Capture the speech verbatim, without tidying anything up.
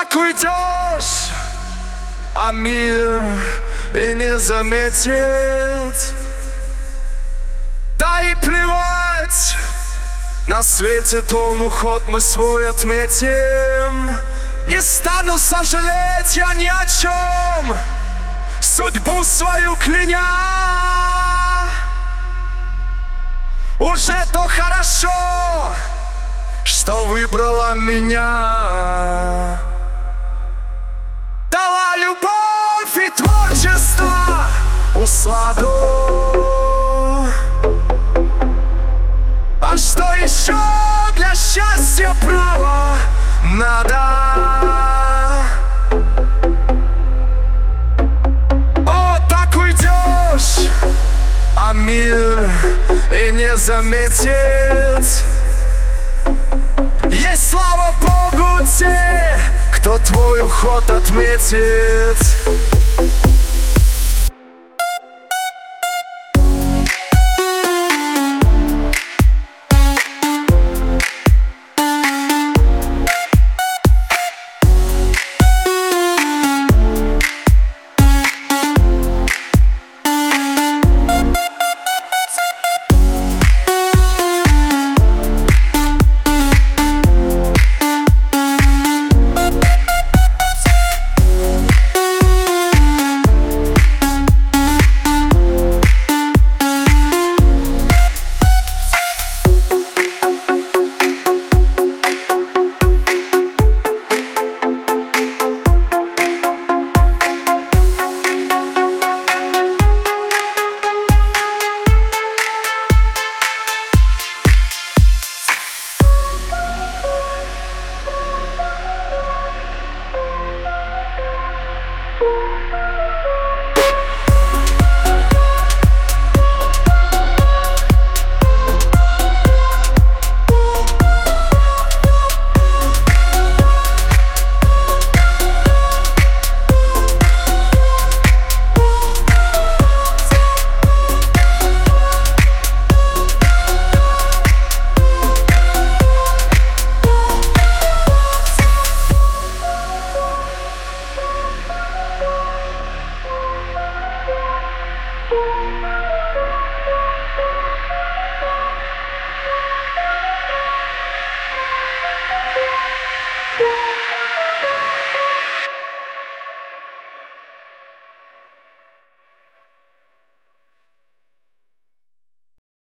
так уйдешь, а мир и не заметит. Да и плевать, на свете том уход мы свой отметим. Не стану сожалеть я ни о чем, судьбу свою кляня. Уже то хорошо, что выбрала меня. Дала любовь и творчество усладу. А что еще для счастья право надо? О, так уйдешь, а мир и не заметит. Есть, слава Богу, те, кто твой уход отметит.